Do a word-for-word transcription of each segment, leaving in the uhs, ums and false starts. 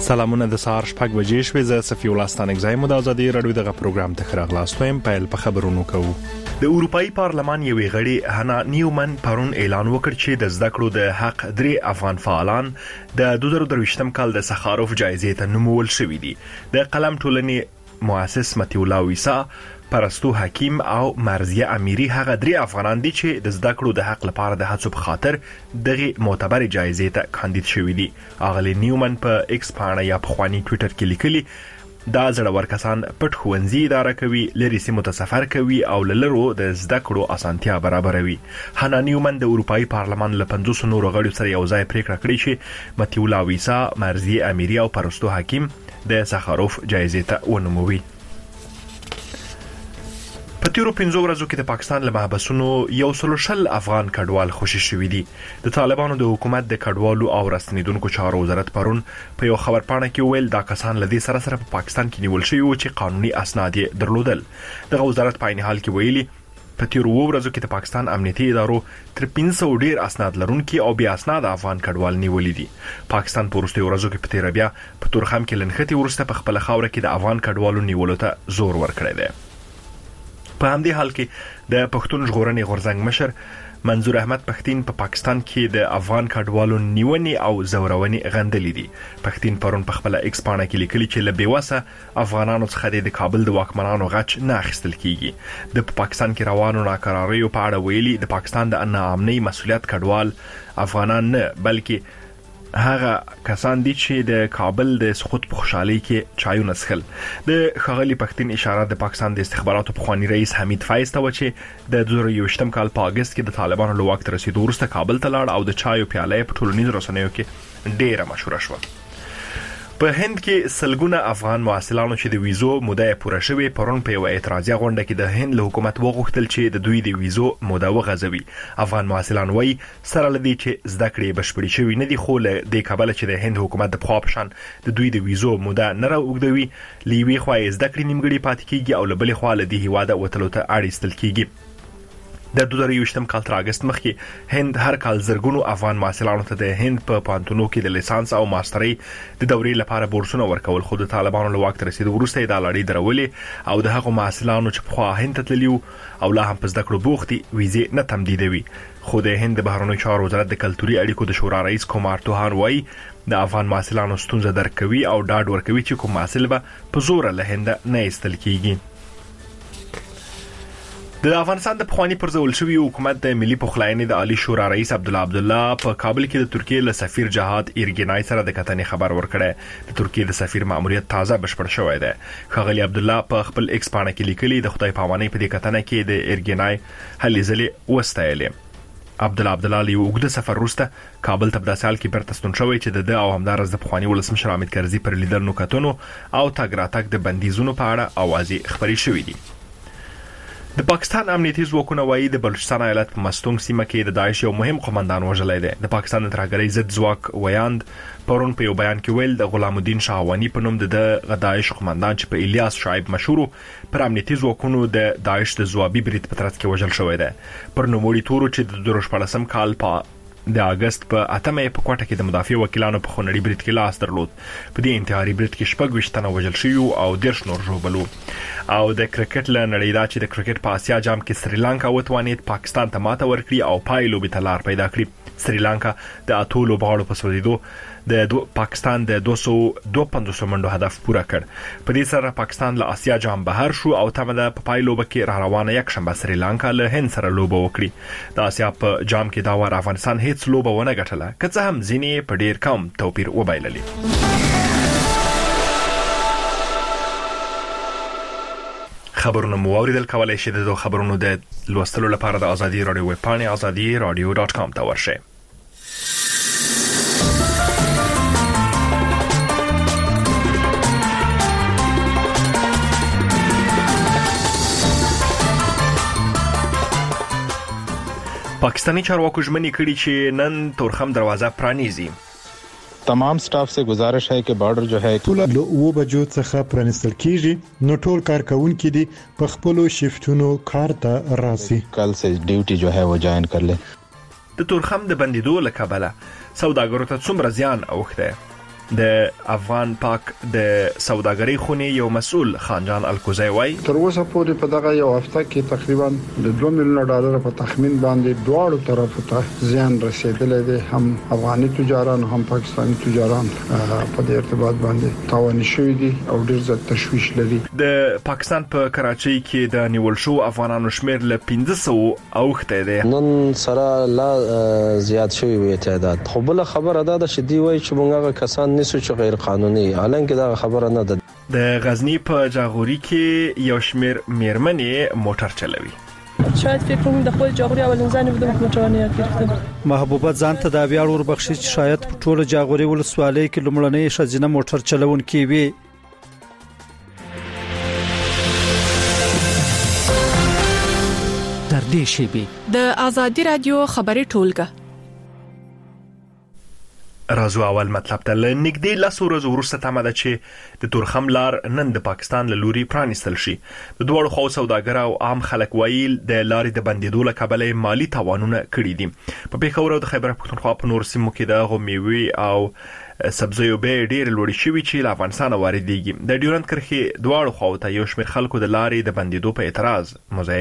سلامونه د سهار شپږ بجې شوې. زه صفي الله ستانکزی مو د ازادي رادیو دغه پروګرام ته راغلاست ویم. پیل په خبرونو کوو. د اروپאי پارلمان یوې غړي هانا نیومن پرون اعلان وکړ چې د زده کړو د حق درې افغان فعالان د دوه زره درویشتم کال د سخاروف جایزې ته نومول شوي دي. د قلم ټولنې مؤسس متي الله ویسا، پرستو حکیم او مرزیه امیری هغه درې افغانان دي چې د زده کړو د حق لپاره د هڅو په خاطر دغه معتبر جایزې ته کاندید شوي دي. اغلی نیومن په ایکس باندې یا په خواني ټوئیټر کې لیکلي دا زړور کسان پټ ښوونځي اداره کوي، لري سیمو ته سفر کوي او لرو د زده کړو اسانتیا برابروي. هانا نیومن د اروپאי پارلمان له پنځوس نورو غړو سره یو ځای پریکړه کړې چې متي الله ویسا، مرزیه امیری او پرستو حکیم د سخاروف جایزې ته ونوموي. په تیرو پنځو ورځو کې د پاکستان له محبسونو یو سلو شل افغان کډوال خوشي شوي دي. د طالبانو د حکومت د کډوالو او راستنیدونکو چارو وزارت پرون په یو خبرپاڼه کې ویل دا کسان له دې سره سره په پاکستان کې نیول شوي وو چې قانوني اسناد یې درلودل. دغه وزارت په عین حال کې ویلي په تیرو ورځو کې د پاکستان امنیتي ادارو تر پنځه سوه ډیر اسناد لرونکي او بیا اسناد افغان کډوال نیولې دي. پاکستان په وروستیو ورځو کې په تیر بیا په تورخم کې لنښتې ورسته په خپل خاوره کې د افغان کډوالو نیولو ته زور ورکړی دی. په همدې حال کې د پښتون ژغورنې غورځنګ مشر منظور احمد پښتين په پا پاکستان کې د افغان کډوالو نیونې او زورونې غندلې دي. پښتين پرون په خپل ایکس باندې کې لیکلي چې له بیوسه افغانانو څخه د کابل د واکمنانو غچ نه اخیستل کیږي. د پاکستان کې روانو ناکراریو په اړه ویلي د پاکستان د ناامنۍ مسولیت کډوال افغانان نه بلکې هغه کسان دي چې د کابل د سقوط په خوشحالي کې چایونه څښل. د ښاغلي پښتين اشاره د پاکستان د استخباراتو پخوانی رئیس حمید فیض ته و چې د دوه زره یوویشتم کال په اگست کې د طالبانو له واک ته رسیدو وروسته کابل ته لاړ او د چایو پیاله په ټولنیزو رسنیو کې ډیره مشهوره شوه. په هند کې سلګونه افغان محصلانو چې د ویزو موده پوره شوه پرون په یو اعتراضي غونډه کې د هند له حکومت وغوښتل چې د دوی د ویزو موده وغځوي. افغان محصلان وایي سره لدی چې زده کړې بشپړې شوي نه دي، خو له دې کبله چې د هند حکومت د پخوا په شان د دوی د ویزو موده نه راوږدوي، لیوي خو زده کړې نیمګړې پاتې کیږي او له بلې خوا له دې هیواده وتلو ته اړ ایستل کیږي. د دوه زره یوویشتم کال تر اگست مخکې هند هر کال زرګونو افغان محصلانو ته د هند په پانتونو کې د لیسانس او ماسترۍ د دورې لپاره بورسونه ورکول، خو د طالبانو له واک ته رسیدو وروسته یې دا لړۍ درولې او د هغو محصلانو چې پخوا هند ته تللي او لا هم په زده کړو بوخت دي ویزې نه تمدیدوي. خو د هند د بهرنیو چارو وزارت د کلتوري اړیکو د شورا رئیس کومار توهان وایي د افغان محصلانو ستونزه درک کوي او ډاډ ورکوي چې کوم محصل به په زور له هند نه ایستل کیږي. د افغانستان د پخوانی پرځول شوی حکومت د ملي پخلاینې د عالی شورا رئیس عبدالله عبدالله په کابل کې د ترکیه له سفیر جهاد ایرګنای سره د کتنې خبر ورکړی. د ترکیه د سفیر ماموریت تازه بشپړ شوی دی. ښاغلي عبدالله په خپل ایکس باندې کې لیکلي د خدای پامانۍ په دې کتنه کې د ایرګنای هلې ځلې وستایلې. عبدالله عبدالله له اوږده سفر وروسته کابل ته په داسې حال کې بیرته ستون شوی چې د ده او همدارس د پخواني ولسمشر حامد کرزي پر لیدلو کتنو او تګ راتګ د بندیزونو په اړه اوازې خپرې شوې دي. د پاکستان امنیتي ځواکونه وایي د بلوچستان ایالت په مستونګ سیمه کې د داعش یو مهم قومندان وژلی دی. د پاکستان د ترهګرۍ ضد ځواک ویاند پرون په یو بیان کې ویل د غلام الدین شاهوانی په نوم د داعش قومندان چې په الیاس شعیب مشهور پر امنیتي ځواکونو د داعش د ځوابي برید په ترڅ کې وژل شوی دی. پر نوموړي تورو چې د دوه زره شپاړسم کال په د اگست په اتمه په کوټه کې د مدافع وکیلانو په خونړي برید کې لاس درلود. په دې انتحاري برید کې شپږ ویشت تنه وژل شوي او دېرش نور ژوبل. او د کرکټ له نړۍ دا چې د کرکټ په آسیا جام کې سریلانکا وتوانید پاکستان ته ماته ورکړي او پای لوبې ته لار پیدا کړي. سریلانکا د اتو لوبغاړو په سوځېدو د پاکستان د دوه سوه دوه پنځوس منډو هدف پوره کړ. په دې سره پاکستان له آسیا جام بهر شو او تمه ده په پای لوبه کې را روانه یک شنبه سریلانکا له هند سره لوبه وکړي. د آسیا په جام کې دا ور افغانستان هیڅ لوبه ونه ګټله، که څه هم ځینې په ډیر کم توپیر وبایللي. خبرونه مو اوریدل، کولای شئ د خبرونو د لوستلو لپاره د ازادي رادیو ویب پاڼې ازادي رادیو ډاټ کام ته ورشئ. پاکستانی چارواکو ژمنې کړي چې نن تورخم دروازه پرانیزي. تمام سٹاف سے گزارش ہے کہ بارڈر جو ہے ټول او بجو څخه پرانستل کیږي، نو ټول کارکونکو دي په خپل شیفټونو کار ته راسي. کل سے ډیوټي جو ہے وہ جوائن کر لے. د تورخم د بندیدو له کبله سوداګرو ته څومره زیان اوښته؟ د افغان پاک د سوداګرۍ خونې یو مسؤل خانجان الکوزی وای تر اوسه پورې په دغه یو هفته کې تقریبا د دوه میلیون ډالر په تخمین باندې دواړو طرفو ته زیان رسیدلې ده، هم افغاني تجاران هم پاکستاني تجاران په دې ارتباط باندې تاوان شوي دي او ډیر زیات تشویش لري. د پاکستان په کراچۍ کې د نیول شو افغانانو شمیر له پنځه سوه اوخته ده. نن سره لا زیات شوی وي تعداد. خو بل خبره ده چې دی وای چې موږ کسان نسو چې غیر قانوني، حالانکه دا خبره نه ده. د غزنی په جاغوري کې یو شمیر میرمنې موټر چلوي. شاید فکر کوم د خپل جاغوري اولنځانه بده موټرونه یاد کړم. محبوبه ځان ته د بیا ور بخشي چې شاید په ټوله جاغوري ولسوالۍ کې لمړنۍ شزینه موټر چلون کې وي. در دې شی د آزادي رادیو خبري ټولګه رازو اول مطلب ته لنګدې لاس ورځ ورسته تمه ده چې د تورخم لار نن د پاکستان له لوري پرانیستل شي. د دوړو خو سوداګر او عام خلک ویل د لارې د بندیدو له کبله مالی تاوانونه کړي دي. په پیښور او د خیبر پښتونخوا په نور سیمو کې د غومیوي او سبزیو به ډیر لوړ شوی چې له افغانستان واردېږي. د ډیورند کرښې دوړو خو ته یو شمېر خلکو د لارې د بندیدو په اعتراض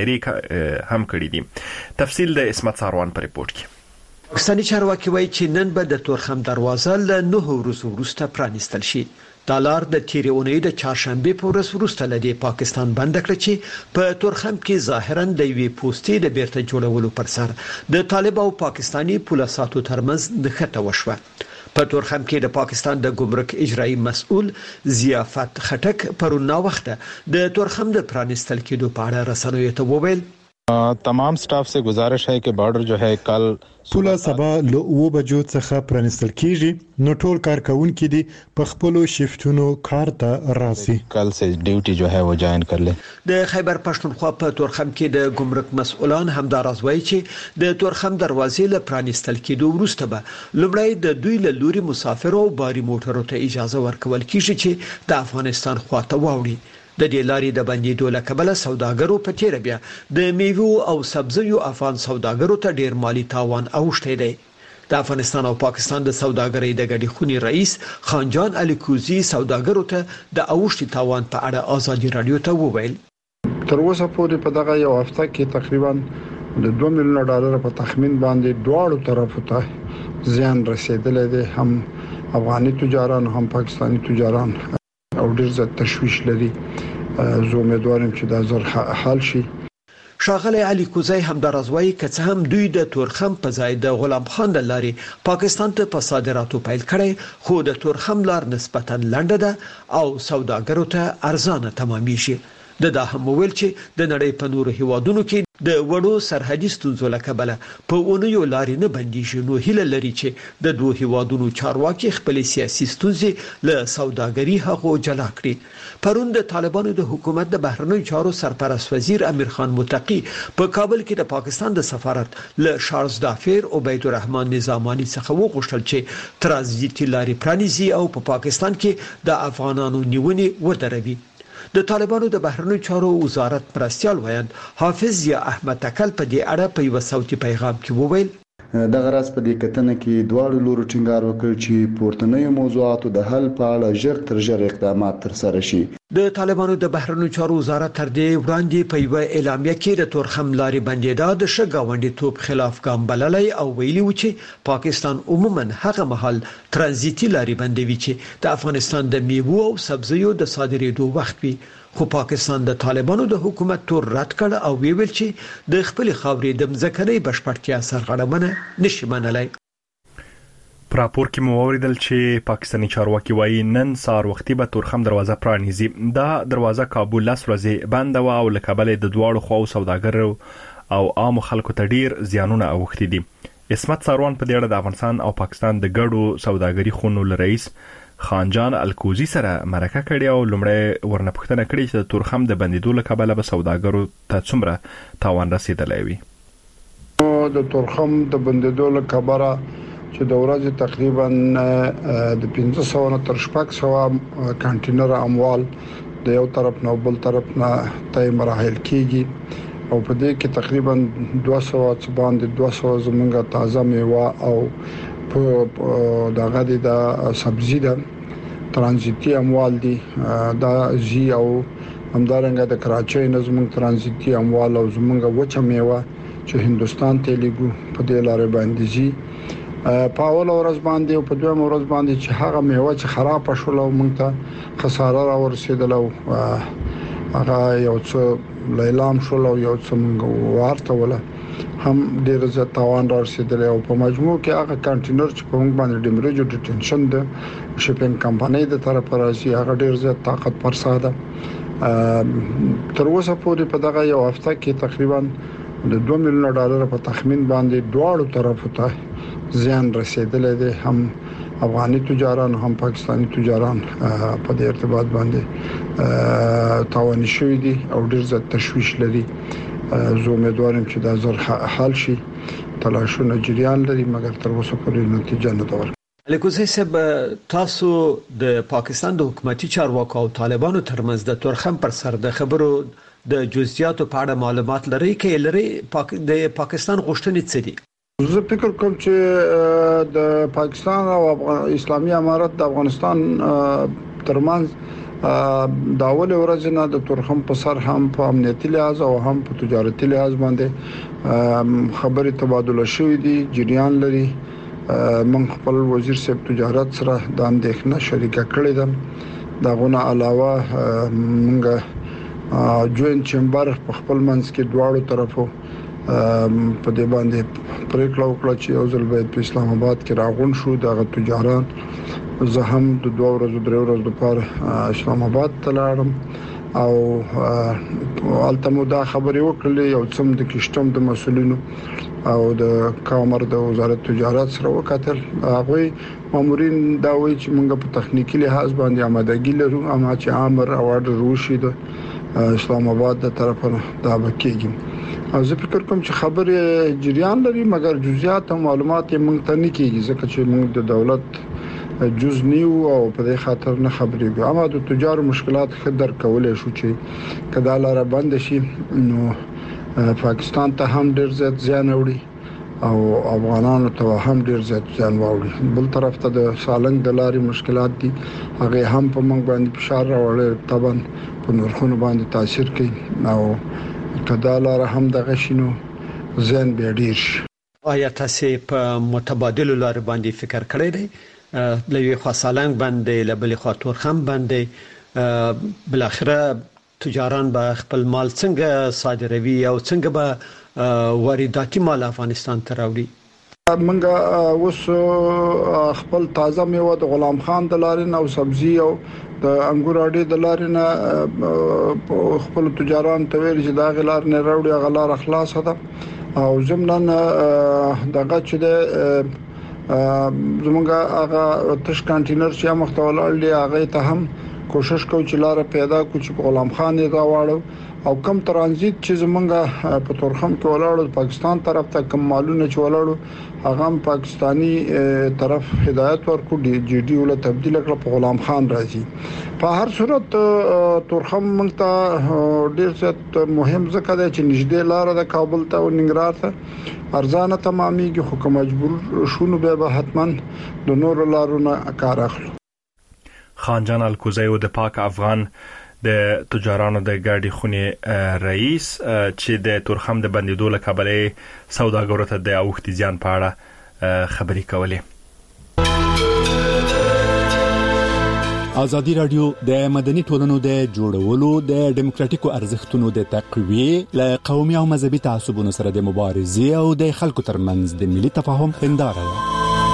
مظاهره هم کړې دي. تفصیل د اسمت ساروان په ریپورت کې. پاکستاني چارواکي وایي چې نن به د تورخم دروازه له نه ورځو وروسته پرانیستل شي. د لار د تیرې اونۍ د چهارشنبه په ورځ وروسته لدی پاکستان بند کړ چې په تورخم کې ظاهرا د وی پوسټې د بیرته جوړولو پر سر د طالب او پاکستاني پولیساتو ترمنځ د خټه وشوه. په تورخم کې د پاکستان د ګمرک اجرایی مسؤل ضیافت خټک پرونه وخته د تورخم د پرانیستل کېدو په اړه رسنیو ته وویل تمام स्टाफ से गुजारिश है कि बॉर्डर जो है कल پوله سبا له اوه بجو څخه پرانیستل کیږي. نو ټول کارکونکو دي په خپل شیفتونو کار ته راسي. کل سے ډیوټي جو ہے وہ جوائن کر لے. د خیبر پښتونخوا په تورخم کې د ګمرک مسؤلان همدار ازوي چې د تورخم دروازې له پرانیستل کېدو وروسته به لومړی د دوی له لوري مسافر او باري موټرو ته اجازه ورکول کیږي چې د افغانستان خواته واوړي. د دې لارې د بندیدو له کبله سوداګرو په تیر بیا د میوو او سبزیو افغان سوداګرو ته ډیر مالی تاوان اوښتی دی. د افغانستان او پاکستان د سوداګرۍ د ګډې خونې رئیس خانجان الکوزی سوداګرو ته د اوښتي تاوان په اړه آزادي رادیو ته وویل تر اوسه پورې په دغه یو هفته کې تقریبا د دوه میلیون ډالر په تخمین باندې دواړو طرفو ته زیان رسیدلې ده، هم افغاني تجاران هم پاکستاني تجاران او ډیر زیات تشویش لري. زه امیدوارم چې دا زر حل شي. شاغلی علي کوزی هم درازوي کڅ هم دوی د تورخم په ځای د غلام خان د لاري پاکستان ته په صادراتو پیل کړي، خو د تورخم لار نسبتا لنډه ده او سوداګرو ته ارزانه تمامېږي. د دا هم ویل چې د نړۍ په نورو هیوادونو کې د وړو سرحدي ستونزو له کبله په اونیو لارې نه بندیږي. نو هیله لري چې د دوه هیوادونو چارواکي خپل سیاسي ستونزې له سوداګري هغو جلا کړي. پرون د طالبانو د حکومت د بهرنیو چارو سرپرست وزیر امیر خان متقی په کابل کې د پاکستان د سفارت له شارلز دافیر او عبید الرحمن نظامانی څخه وغوښتل چې ترانزیتي لارې پرانیزي او په پاکستان کې د افغانانو نیونې ودروي. د طالبانو د بهرنیو چارو وزارت مرستيال ویاند حافظ یا احمد تکل په دې اړه په یو صوتي پیغام کې وویل دغه راز په دې کتنه کې دواړو لورو ټینګار وکړ چې پورتنیو موضوعاتو د حل په اړه ژر تر ژره اقدامات ترسره شي. د طالبانو د بهرنیو چارو وزارت تر دې وړاندې په یو اعلامیه کې د تورخم لارې بندیدا د شګاونډي توپ خلاف ګام بللی او ویلي و چې پاکستان عموما هغه مهال ترانزیتي لارې بندوي چې د افغانستان د میوو او سبزیو د صادرېدو وخت وي. خو پاکستان د طالبانو د حکومت تور رد کړ او ویل چې د خپل خاورې د مځکنۍ بشپړتیا سرغړونه نشي منلای. پر راپور کې مو اوریدل چې پاکستاني چارواکي وایي نن سار وختي به تورخم دروازه پرانیزي. دا دروازه کابل لاس ورځې بند و او له کابل د دواړو خواو سوداګرو او عام خلکو ته ډیر زیانونه اوښتي دي. اسمت ساروان په دې اړه د افغانستان او پاکستان د ګډو سوداګري خونو رئیس خانجان الکوزی سره مرکه کړې او لومړی ورنه پوښتنه کړې چې د تورخم د بندیدو له کبله به سوداګرو ته څومره تاوان رسیدلی وي. د تورخم د بندیدو له کبله چې د ورځې تقریبا د پنځه سوه نه تر شپږ سوه کانټینر اموال د یو طرف نه بل طرف نه طی مراحل کیږي او په دې کې تقریبا دوه سوه باندې دوه سوه زمونږه تازه میوه او په دغه د سبزی ده ترانزیتي اموال دي دا زی او همدارنګه د کراچۍ نظم ترانزیتي اموال او زمونږ وچه میوه چې هندستان ته لیګو په دې لارې باندې زی په اول ورځ باندې او په دویم ورځ باندې چې هغه میوه چې خراب شول او موږ ته خساره را ورسېدل او هغه یو څه لیلام شول او یو څه موږ ورته ولا هم ډیر زیات تاوان را رسیدل او په مجموع کې هغه کانټینر چې په موږ باندې ډیمریج او ډیټنشن د شپینګ کمپنۍ د طرفه راځي هغه ډیر زیات طاقت پر ساده تر اوسه پورې په دغه یو هفته کې تقریبا د دوه میلیون ډالر په تخمین باندې دواړو طرفو ته زیان رسیدلی دی هم افغاني تجاران هم پاکستاني تجاران په دې ارتباط باندې تاوان شوی دي او ډیر زیات تشویش لري زه امیدوارم چې دا زر حل شي تلاشونه جریان لري مګر تر اوسه پورې نتیجه نه ده ورکړې. الکوزي صاحب تاسو د پاکستان د حکومتي چارواکو او طالبانو ترمنځ د تورخم پر سر د خبرو د جزئیاتو په اړه معلومات لري کې لري پاک د پاکستان غوښتنې څه دي؟ زه فکر کوم چې د پاکستان او اسلامي امارت د افغانستان ترمنځ د اول ورځ نه د تورخم په سر هم په امنیتي لحاظ او هم په تجارتي لحاظ باندې خبري تبادله شوې دي جریان لري. من خپل وزیر صاحب تجارت سره د اندېښنه شریکه کړې ده. داغونه علاوه موږ جوینټ چمبر په خپل منځ کې دواړو طرفو په دې باندې پریکړه وکړه چې یو ځل باید په اسلام آباد کې راغون شو دغه تجاران زه هم د دوه ورځې درې ورځې لپاره اسلام آباد ته لاړم او التمو دا خبرې وکړلې یو څم د کشتم د مسولینو او د کامر د وزارت تجارت سره وکتل هغه مامورین دا وایي چې موږ په تخنیکی لحاظ باندې آمادګي لرو اما چې امر او اورډر روشي د اسلام آباد د طرفه دا وکیږي. زه فکر کوم چې خبره جریان لري مګر جزئیات او معلومات یې موږ ته نه کیږي ځکه چې موږ د دولت جز نیو او په دې خاطر نه خبرېږو اما د تجار مشکلات خدر کولای شو چې کدا لاره بند شي نو پاکستان ته هم ډیر زیات زیان وړي او افغانانو ته هم ډیر زیات زیان وړي. بل طرف ته د سالنګ د لارې مشکلات دي هغه هم په موږ باندې فشار راوړي طبعا په نورخونو باندې تاثیر کوي او کدا لاره هم د غشینو زیان به ډیر شي. آیا تاسو په متبادل لار باندې فکر کړی دی؟ لوی خاصالنګ باندې لبل خاطر هم باندې بل اخره تجاران به خپل مال څنګه صادروي او څنګه به وارداتي مال افغانستان ته راوړي؟ منګه اوس خپل تازه میوه د غلام خان د لارې او سبزی او د انګور اډې د لارې نه خپل تجاران ته ویل چې دا غلار نه راوړي غلار خلاص ده او زمنن دغه چې د زمونږه هغه تش کانټینر چې مختول دی هغه ته هم کوشش کوو چې لار پیدا کو چې غلام خان یې راوړو او کم ترانزیت چې زمونږه په تورخم کې ولاړو پاکستان طرف ته کم مالونه چې ولاړو هغه پاکستانی طرف هدایت ورکو ډي جی ډي ول تبديل کړ په غلام خان راځي. په هر صورت تورخم موږ ته ډیر څه مهم ځکه دی چې نږدې لار د کابل ته او ننګرهار ته ارزانه تمامېږي خو کوم مجبور شونو به حتما د نور لارونو کار اخلو. خان جان الکوزی د پاک افغان د تجارانو د ګاډي خونې رئیس چې د تورخم د بندیدو له کبلې سوداګرو ته د اوښتي ځان په اړه خبرې کولې. ازادي رادیو د مدني ټولنو د جوړولو د ډیموکراتیکو ارزښتونو د تقویې له قومي او مذهبي تعصبونو سره د مبارزې او د خلکو ترمنځ د ملي تفاهم هنداره ده.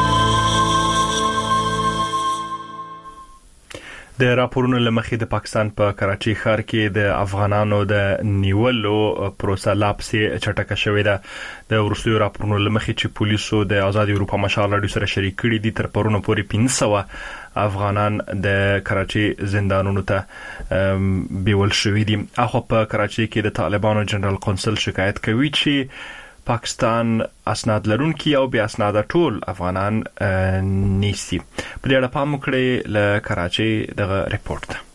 د راپورونو لمخې د پاکستان په کراچي ښار کې د افغانانو د نیولو پروسه لا پسې چټکه شوې ده. د ورسوي راپورونو لمخې چې پولیسو د آزاد اروپا مشال رادیو سره شریک کړي دي تر پرونه پورې پنځه سوه افغانان د کراچي زندانونو ته بیول شوي دي. اخو په کراچي کې د طالبانو جنرال قونسل شکایت کوي چې پاکستان اسناد لرونکي او بیا اسناد ټول افغانان نیسي. په دې اړه پام وکړئ له کراچي دغه ریپورت ته.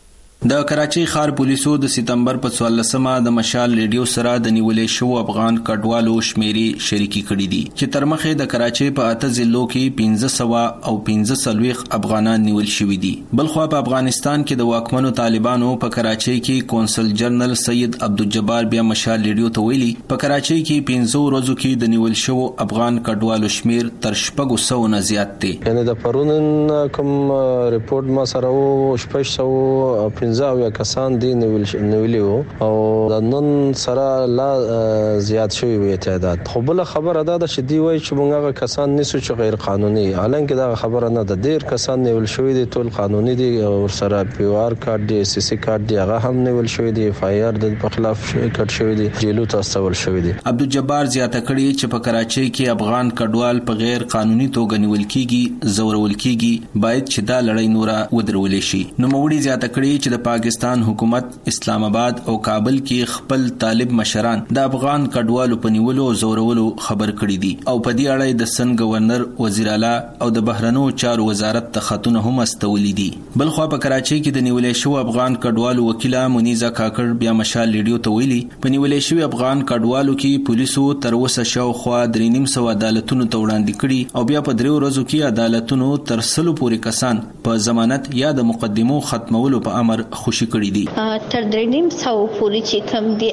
د کراچۍ ښار پولیسو د سپتمبر په څوارلسمه د مشال ریډیو سره د نیولې شو افغان کډوالو شمیرې شریکي کړې دي چې تر مخه د کراچۍ په اته ضلعو کې پنځه سوه او پنځه څلوېښت افغانان نیول شوي دي. بلخوا په افغانستان کې د واکمنو طالبانو په کراچۍ کې کونسل جنرال سید عبدالجبار بیا مشال ریډیو ته ویلي په کراچۍ کې پنځه ورځو کې د نیول شو افغان کډوالو شمیر تر شپږو سوو نه زیات دی. یعنی د پرون کوم ریپورت ما سره وو شپږ سوه پنځه اویا کسان دي نیولي وو او د نن سره لا زیات شوي وي تعداد. خو بله خبره دا ده چې دوی وایي چې موږ هغه کسان نیسو چې غیر قانوني، حالانکه دا خبره نه ده. ډېر کسان نیول شوي دي، ټول قانوني دي، ورسره پی او آر کارت دی، سی سی کارت دی، هغه هم نیول شوي دي، اف آی آر د په خلاف کټ شوي دي، جیلو ته استول شوي دي. عبدالجبار زیاته کړې چې په کراچۍ کې افغان کډوال په غیر قانوني توګه نیول کیږي، زورول کیږي، باید چې دا لړۍ نوره ودرولې شي. نوموړي زیاته کړې چې د پاکستان حکومت اسلام آباد او کابل کې خپل طالب مشران د افغان کډوالو په نیولو او زورولو خبر کړي دي او په دې اړه د سن گورنر، وزیر اعلی او د بهرنیو چارو وزارت ته خطونه هم استولي دي. بلخوا په کراچۍ کې د نیولې شو افغان کډوالو وکیله منیزه کاکړ بیا مشال ریډیو ته ویلي په نیولې شوی افغان کډوالو کې پولیسو تر اوسه شاوخوا درې نیم سوه عدالتونو ته وړاندې کړي او بیا په دریو ورځو کې عدالتونو تر سلو پورې کسان په ضمانت یا د مقدمو ختمولو په امر خوشي کړي دي. تر درې نیم سوه پورې چې کوم دي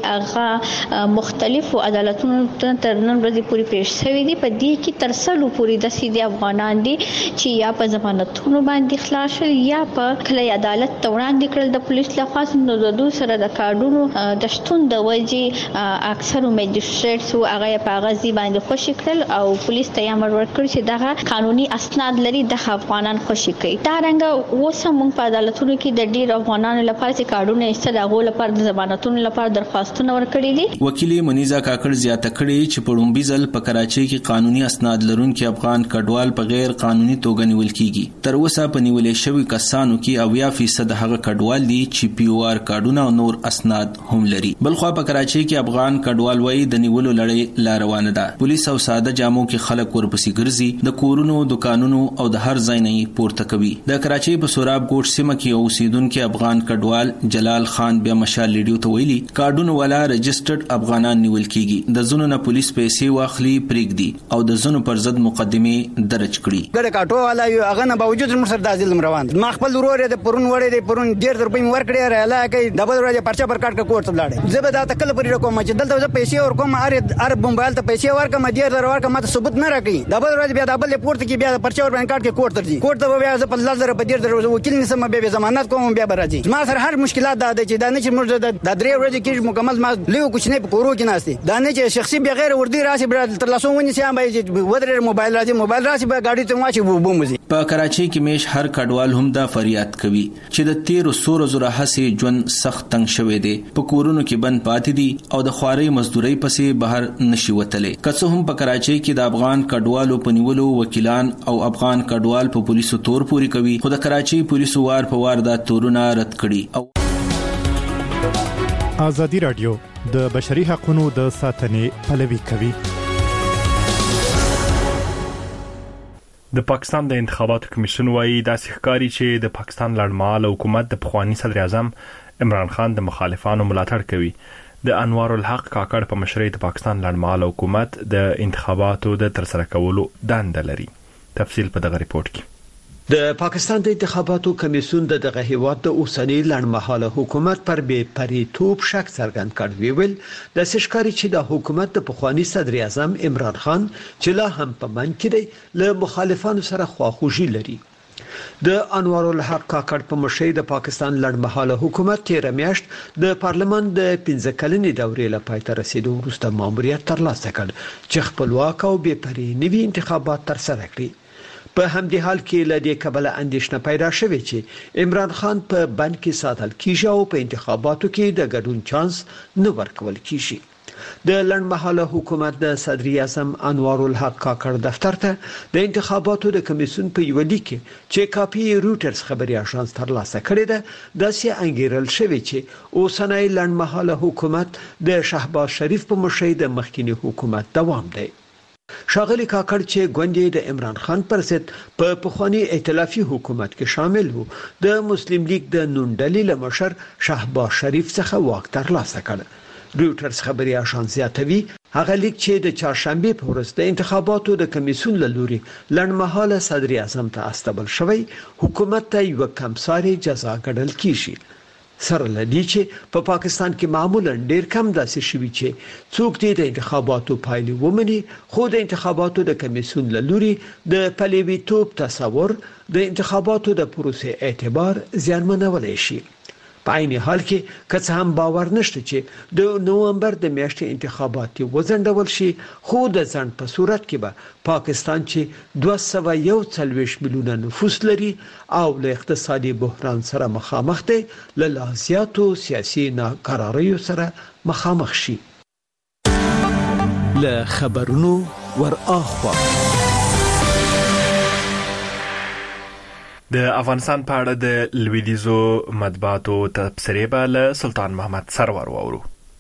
هغه مختلفو عدالتونو ته تر نن ورځې پورې پیښ شوي دي. په دې کې تر سلو پورې د سیدي افغانان دي چې یا په ضمانتونو باندې خلاص شول یا په کلي عدالت ته وړاندې کړل د پولیس لخوا. نو د دوی سره د کارډونو د شتون د وجې اکثرو میجسټریټس هغه په هغه ځای باندې خوشي کړل او پولیس ته یې امر ورکړ چې دغه قانوني اسناد لري د افغانان خوشي کوي. دا رنګه اوس هم په عدالتونو کې د ډیر افغانانو لپاره چې کارډونه ایستل هغو لپاره د ضمانتونو لپاره درخواستونه ورکړي دي. وکیل منیزه کاکړ زیاته کړې چې په لومبي ځل په کراچۍ کې قانوني اسناد لرونکي افغان کډوال په غیر قانوني توګه نیول کیږي. تر اوسه په نیولې شوی کسانو کې اویا فیصد هغه کډوال دي چې پی او آر کارډونه او نور اسناد هم لري. بلخوا په کراچۍ کې افغان کډوال وایي د نیولو لړۍ لا روانه ده. پولیس او ساده جامو کې خلک ورپسې ګرځي، د کورونو، دکانونو او د هر ځای نه پورته کوي. د کراچۍ په سوراب ګوټ سیمه کې اوسیدونکو افغان کډوال جلال خان بیا مشال ریډیو ته ویلي کارډونه والا رجسټرډ افغانان نیول کیږي، د زونو نه پولیس پیسې واخلي پرېږدي او د زونو پر ضد مقدمه درج کړي. ګډه کاټو والا یو هغه نه باوجود موږ سره د ظلم روان دي. ما خپل ورور د پرون وړې د پرون ډیر در په مور کړی رااله کوي د بل ورځ پرچا پر کاټ کوټ ته لاړې. زه به دا تکل پرې کوم چې دلته زه پیسې ور کوم ار ار موبایل ته پیسې ورکم ډیر در ورکم ماته ثبوت نه راکړي. د بل ورځ بیا د بل پورت کې بیا پرچا ور باندې کاټ کې کوټ ته ځي. کوټ ته بیا زه په لږ زره په ډیر در وکیل نسم بیا ضمانت کوم بیا راځي. ما سره هر مشکلات دا چې دا نه چې موږ د درې ورځې کې مکمل ما لیو کوچنی په کورو کې ناشتي دا نه چې شخصي بیا غیر وردی راشي تر لاسو ونی سم به ودر موبایل راځي موبایل راشي به گاډي ته واچي وبو مزي. په کراچۍ کې میش هر کډوال هم دا فریاد کوي چې د تیر سور زره هسې ژوند سخت تنگ شوی دی، په کورونو کې بند پاتې دي او د خواري مزدوري پسې بهر نشي وتلې. که څه هم په کراچۍ کې د افغان کډوالو په نیولو وکیلان او افغان کډوال په پولیسو تور پوری کوي، خو د کراچۍ پولیسو وار په وار دا تورونه رد کړي. او ازادي رادیو د بشري حقوقو د ساتنې پلوي کوي. د پاکستان د انتخاباتو کمیشن وايي دا ښکاري چې د پاکستان لړمحاله حکومت د پخوانی صدر اعظم عمران خان د مخالفانو ملاتړ کوي. د انوار الحق کاکړ په مشرۍ د پاکستان لړمحاله حکومت د انتخاباتو د ترسره کولو دنده لري. تفصیل په دغه ریپورت کې. د پاکستان د انتخاباتو کمیسیون د دغه هیواد د اوسنی لړمحاله حکومت پر بې پریتوب شک څرګند کړ. ویل د سشکاري چې د حکومت د پخوانی صدر اعظم عمران خان چې لا هم په من کې دی له مخالفانو سره خواخوږي لري. د انوار الحق کاکړ په مشرۍ د پاکستان لړمحاله حکومت تیر میاشت د پارلمان د پنځه کلنې دورې لپاره تر رسیدو وروسته ماموریت ترلاسه کړ چې خپلواک او بې پرې نوي انتخابات ترسره کړي. په همدې حال کې له دې کبله اندېښنه پیدا شوې چې عمران خان په بند کې ساتل کیږي او په انتخاباتو کې د ګډون چانس نه ورکول کیږي. د لړمحاله حکومت د صدر اعظم انوار الحق کاکړ دفتر ته د انتخاباتو د کمیسیون په یو لیک چې کاپی روټرز خبري اژانس ترلاسه کړې ده داسې انګیرل شوی چې اوسنۍ لړمحاله حکومت د شهباز شریف په مشرۍ د مخکینی حکومت دوام دی. شاغلی کاکړ چې ګوندې د عمران خان پر ضد په پخوانی ائتلافي حکومت کې شامل وو د مسلم لیگ د نونډلې لمشر شهباز شریف څخه واک ترلاسه کړ. رويټرز خبري اژانس زیاتوي هغه لیگ چې د چهارشنبه په ورځ د انتخاباتو د کمیسیون له لوري لړمحاله صدر اعظم ته استبل شوی حکومت ته یو کمساري جزا ګڼل کیږي. سره لدی چې په پا پاکستان کې معمولا ډیر کم داسې شوي چې څوک دې د انتخاباتو پایلې ومني، خو د انتخاباتو د کمیسیون له لوري د پلیویتوب تصور د انتخاباتو د پروسې اعتبار زیانمنولی شي. په عین حال کې که څه هم باور نشته چې د نومبر د میاشتې انتخابات وځنډول شي، خو د ځنډ په صورت کې به پاکستان چې دوه سوه یو څلوېښت میلیونه نفوس لري او له اقتصادي بحران سره مخامخ دی، له لا زیاتو سیاسي ناکراریو سره مخامخ شي. له خبرونو ور اخوا د افغانستان په اړه د لویدیزو مطبوعاتو تبصرې به له سلطان محمد سرور واورو.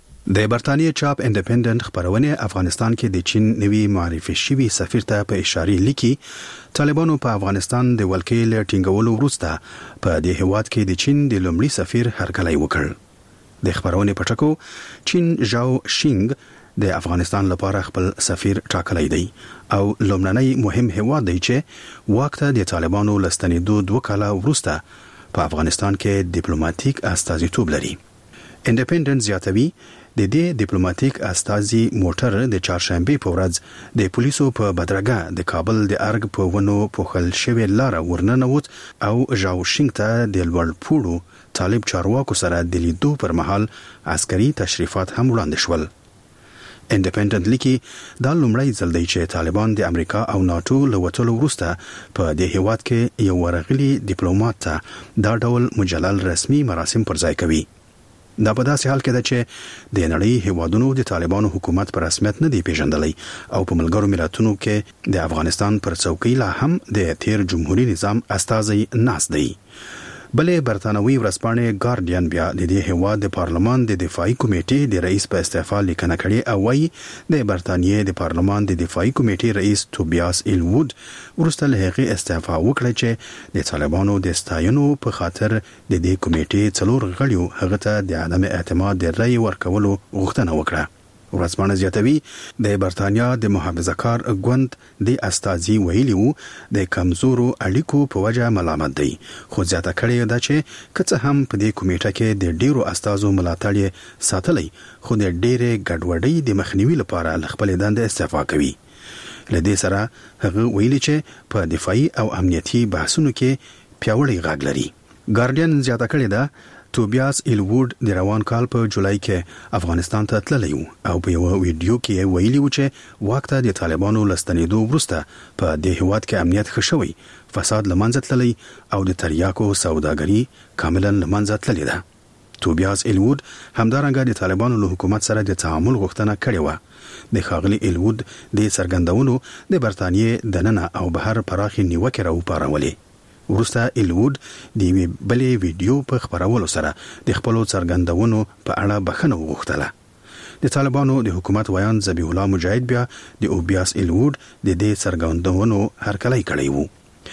د برتانیې چاپ انډیپندنت خبرونه افغانستان کې د چین نوي معرفي شوی سفیر ته په اشاره لیکي طالبانو په افغانستان د ولکې له ټینګولو وروسته په دې هیواد کې د چین د لومړي سفیر هرکلی وکړ. د خبرونه په ټکو چین ژاو شینګ د افغانستان لپاره خپل سفیر ټاکلی دی او لومړنی مهم هیواد دی چې واک ته د طالبانو لستنیدو دوه کاله وروسته په افغانستان کې ډیپلوماټیک استازیتوب لري. انډیپندنت زیاتوي د دې ډیپلوماټیک استازي موټر د چهارشنبه په ورځ د پولیسو په بدرګه د کابل د ارګ په ونو پوښل شوی لار ورننوت او ژاو شینګ ته د لوړ پوړو طالب چارواکو سره د لیدو پر مهال عسکري تشریفات هم وړاندې شول. انډیپندنت لیکي دا لومړی ځل دی چې طالبان د امریکا او ناتو له وټلو وروسته په دې هیواد کې یو ورغلي ډیپلوماټ ته دا ډول مجلل رسمي مراسم پر ځای کوي. دا په داسې حال کې ده چې د نړۍ هیوادونو د طالبانو حکومت په رسمیت نه دی پیژندلی او په ملګرو ملتونو کې د افغانستان پر څوکۍ لا هم د تیر جمهوریت نظام استازي ناست دی. بلې برتانوي ورځپاڼې ګارډین بیا د دې هیواد د پارلمان د دفاعي کمیټې د رئیس په استعفا لیکنه کړې او وايي د برتانیې د پارلمان د دفاعي کمیټې رئیس توبیاس ایلوود وروسته له هغې استعفا وکړه چې د طالبانو د ستاینو په خاطر د دې کمیټې څلور غړیو هغه ته د عدم اعتماد د رأی ورکولو غوښتنه وکړه. ورځپاڼه زیاتوي د برتانیا د محافظه‌کار ګوند د استازي ویلي وو د کمزورو اړیکو په وجه ملامت دی، خو زیاته کړې ده چې که څه هم په دې کمیټه کې د ډیرو استازو ملاتړ ساتلی، خو د ډیرې ګډوډۍ د مخنیوي لپاره له خپلې دندې استعفا کوي. له دې سره هغه ویلي چې په دفاعي او امنیتي بحثونو کې پیاوړی غږ لري. ګارډین زیاته کړې ده توبیاس ایلوود د روان کال په جولای کې افغانستان ته تللی و او په یو ویډیو کې ویلي و چې واک ته د طالبانو لستنیدو وروسته په دې هیواد کې امنیت ښه شوی، فساد له منځه تللی او د تریاکو سوداګري کاملا له منځه تللی ده. توبیاس ایلوود همدارنګه د طالبانو له حکومت سره د تعامل غوښتنه کړې وه. د ښاغلي ایلوود د څرګندونو د برتانیې دننه او بهر پراخې نیوکې راوپارولې. وروسته ایلوود د یوې بلې ویډیو په خپرولو سره د خپلو څرګندونو په اړه بخښنه وغوښتله. د طالبانو د حکومت ویان ذبیح الله مجاهد بیا د اوبیاس ایلوود د دې څرګندونو هرکلی کړی وو.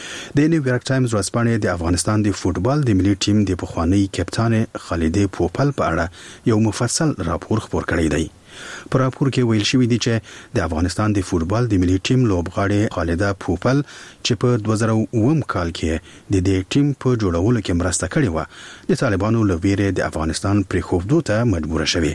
د نیویارک ټایمز ورځپاڼې د افغانستان د فوټبال د ملي ټیم د پخوانی کپتان خالد پوپل په اړه یو مفصل راپور خپور کړی دی. په راپور کې ویل شوی دی چې د افغانستان د فوټبال د ملي ټیم لوبغاړې خالده پوپل چې په دوه زره اووه کال کې د دې ټیم په جوړولو کې مرسته کړې و، د طالبانو له ویرې د افغانستان پرېښودو ته مجبوره شوې.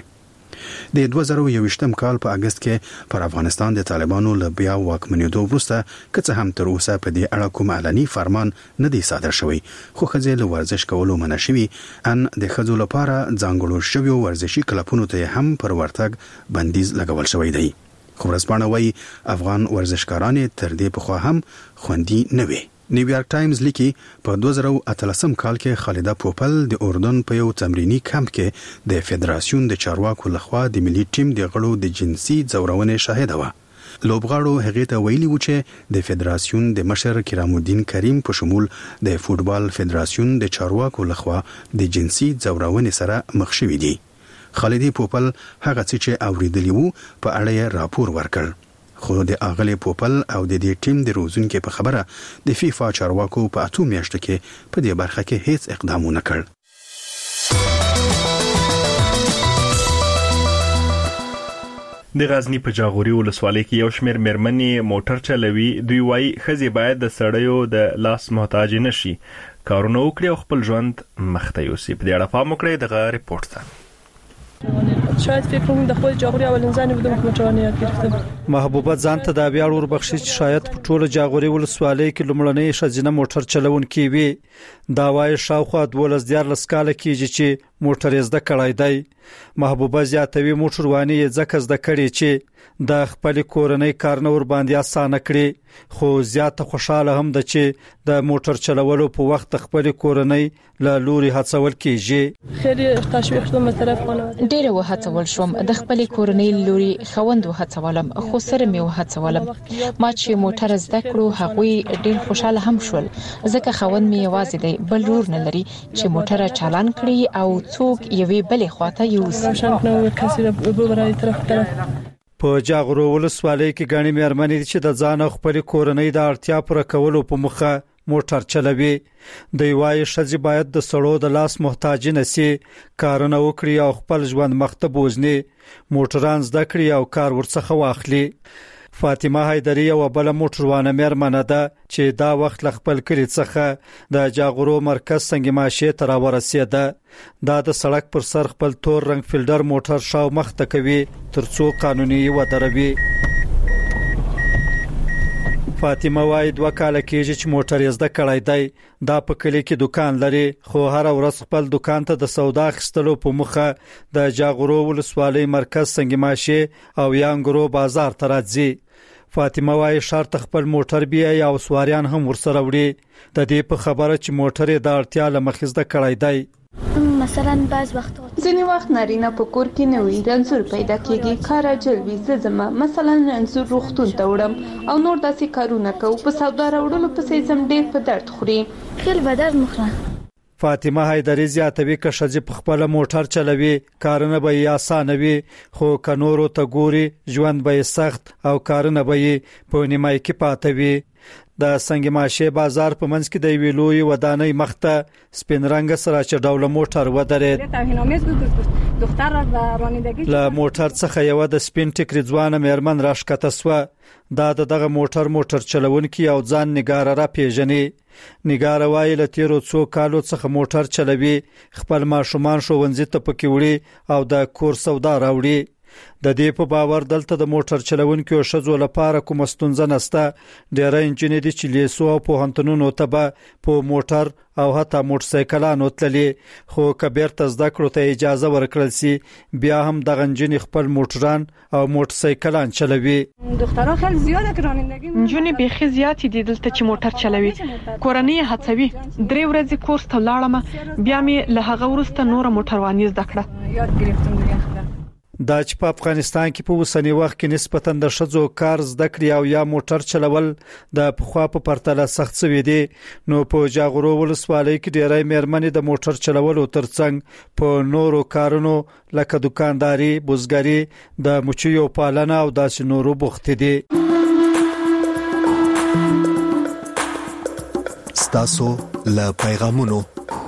د دوه زره یوویشتم کال په اگست کې پر افغانستان د طالبانو له بیا واکمنېدو وروسته که څه هم تر اوسه په دې اړه کوم علني فرمان نه دی صادر شوی، خو ښځې له ورزش کولو منع شوي ان د ښځو لپاره ځانګړو شویو ورزشي کلبونو ته هم پر ورتګ بندیز لګول شوی دی. خو ورځپاڼه وایي افغان ورزشکاران تر دې پخوا هم خوندي نه وي. نیویارک ټایمز لیکي په دوه زره اتلسم کال کې خالده پوپل د اردن په یو تمرینی کمپ کې د فدراسیون د چارواکو لخوا د ملي ټیم د غړو د جنسي ځورونې شاهده وه. لوبغاړو هغې ته ویلي و چې د فدراسیون د مشر کرام الدین کریم په شمول د فوټبال فدراسیون د چارواکو لخوا د جنسي ځورونې سره مخ شوي دي. خالد پوپل هغه څه چې اوریدلی وو په اړه راپور ورکړ. خو د اغلی پوپل او د دې ټیم د روزونکو په خبره د فیفا چارواکو په اته میاشتو کې په دې برخه کې هیڅ اقدام ونه کړ. د غزنی په جاغوري ولسوالۍ کې یو شمېر مېرمنې موټر چلوي. دوی وايي ښځې باید د سړیو د لاس محتاج نشي، کارونه وکړي او خپل ژوند مخته یوسي. په دې اړه پام وکړئ دغه ریپورت ته. شاید فکر کنم در خود جاغوری اولین زنی بودم که موټران یاد گرفتم. محبوبه ځان ته دا بیا ور بخشي چې شاید په ټوله جاغوري ولسوالۍ کې لومړنۍ ښځینه موټر چلونکې وي. دا وايي شاوخوا دولس دیارلس کاله کېږي چې موټر یې زده کړی دی. محبوبه زیاتوي موټرواني یې ځکه زده کړې چې د خپل کورنۍ کارونه ور باندې اسانه کړي، خو زیاته خوشاله هم ده چې د موټر چلولو په وخت خپل کورنۍ له لوري هڅول کېږي. خیلی تشویق شدم از طرف خانواده. ډېر وهڅول شوم د خپل کورنۍ لوري خوند وهڅولم، خو سره مې وهڅولم. ما چې موټر زده کړو هغوی ډېر خوشاله هم شول، ځکه خوند مې یوازې دی، بل رور نه لري چې موټر چالان کړي او څوک یوې بلې خواته یوسي. په جاغورو ولسوالۍ کې ګڼې مېرمنې چې د ځان او خپل کورنۍ د اړتیا پوره کولو په موخه موټر چلوي. دوی وايي ښځې باید د سړو د لاس محتاج نه سي، کارونه وکړي او خپل ژوند مخته بوځني، موټران زده کړي او کار ورڅخه واخلي. فاطمه حیدری یو بل موټروانه مېرمنه ده چې دا وخت ل خپل کلی څخه د جاغورو مرکز څنګه ماشه تر ورسېده. دا د سړک پر سر خپل تور رنگ فیلډر موټر شاو مخته کوي ترڅو قانوني ودروي. فاطمه وايي دوه کال کېږي چې موټر یې زده کړی دی. دا په کلی کې دکان لري، خو هر ورځ خپل دکان ته د سودا اخیستلو په مخه د جاغورو ولسوالۍ مرکز څنګه ماشه او یانګرو بازار ته راځي. فاطمه وايي شرط خپل موټر بیا یا سواریان هم ورسره وړي. د دې په خبره چې موټر یې د اړتیا له مخې زده کړی دی. مثلا بعض وخت ځینې وخت نارینه په کور کې نه وي، رنځور پیدا کېږي، کار اجل وي، زه ځم مثلا رنځور روغتون ته وړم او نور داسې کارونه کوو، په سودا راوړلو پسې ځم، ډېر په درد خوري. خیلی به درد مخوره. فاطمه حیدری زیاتوي که ښځې په خپل موټر چلوي کارونه به یې اسانه وي، خو که نورو ته ګوري ژوند به یې سخت او کارونه به یې په نیمایي کې پاته وي. د سنگ ماشه بازار په منځ کې د یوې لوی ودانۍ مخته سپین رنګ سره چې ډول موټر ودرېد. له موټر څخه یو د سپین ټیکری ځوانه مېرمن راښکته سوه. دا دغه موټر موټر چلونکي او ځان نګاره را پیژني. نګاره وايي له تیرو څو کالو څخه موټر چلوي، خپل ماشومان ښوونځي ته پکې وړي او د کور سودا راوړي. د دې په باور دلته د موټر چلونکو ښځو لپاره کوم ستونزه نشته. ډېر انجینر دي چې لیسو او پوهنتونونو ته به په موټر او حتی موټر سایکلانو تللي، خو که بیرته زده کړو ته اجازه ورکړل سي بیا هم د انجینر خپل موټران او موټر سایکلان چلوي. دخترها خیلی زیاده که رانندگی نجونې بیخي زیاتې دي دلته چې موټر چلوي. کورنۍ هڅوي. درې ورځې کورس ته لاړم، بیا مې له هغه وروسته نور موټرواني زده کړه. یاد گرفتم دیگه. دا چې په افغانستان کې په اوسنی وخت کې نسبتاً د ښځو کار زده کړې او یا موټر چلول د پخوا په پرتله سخت شوي دي، نو په جاغورو ولسوالۍ کې ډېری مېرمنې د موټر چلولو ترڅنګ په نورو کارونو لکه دکانداري، بزګري، د مچیو پالنه او داسې نورو بوختې دي. ستاسو له پیغامونو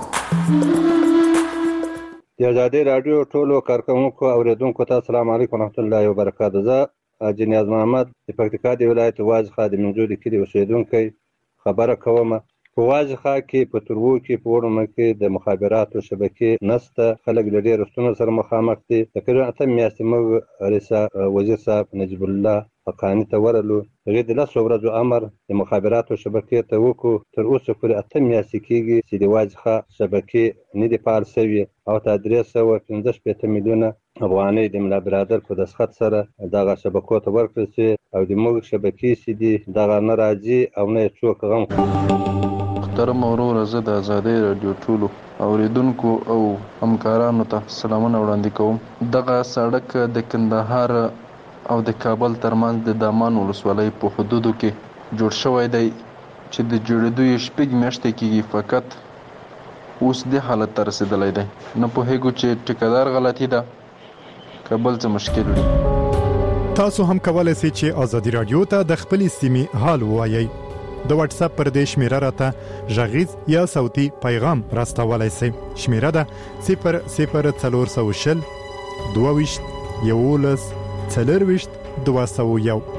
د آزادي رادیو ټولو کارکونکو او اوریدونکو ته السلام علیکم ورحمت الله وبرکاته. زه حاجي نیاز محمد د پکتیکا د ولایت واجخه د منځو د کلي اوسیدونکی خبره کوم. په واجخه کې په ترو کې په وړمه کې د مخابراتو شبکې نسته، خلک له ډېرو ستونزو سره مخامخ دي. تقریبا اته میاشتې موږ رئیس وزیر صاحب نجیب الله حقانی ته ورلو، هغې د لسو ورځو امر د مخابراتو شبکې ته وکړو. تر اوسه پورې اته میاشتې کېږي چې د واجخه شبکې نه دي فعال شوي او ته درې سوه پنځه شپېته میلیونه افغانۍ د ملا برادر په دستخط سره دغه شبکو ته ورکړل شوې او د موږ شبکې چې دي دغه نه راځي او نه یې څوک غم کوي. محترم وروره، زه د آزادۍ راډیو ټولو اوریدونکو او همکارانو ته سلامونه وړاندې کوم. دغه سړک د کندهار او د کابل ترمنځ د دامان ولسوالۍ په حدودو کې جوړ شوی دی چې د جوړېدو یې شپږ میاشتې کېږي، فقط اوس دې حالت ته رسېدلی دی. نه پوهېږو چې ټیکهدار غلطي ده که بل څه مشکل وي. تاسو هم کولای شئ چې ازادي رادیو ته د خپل سیمې حال ووایئ. د واتس اپ پر دې شمیره راته غږیز یا صوتي پیغام راستولای شئ. شمیره ده صفر صفر څلور سوه شل دوه ویشت یولس څلور ویشت دوه سوه یو.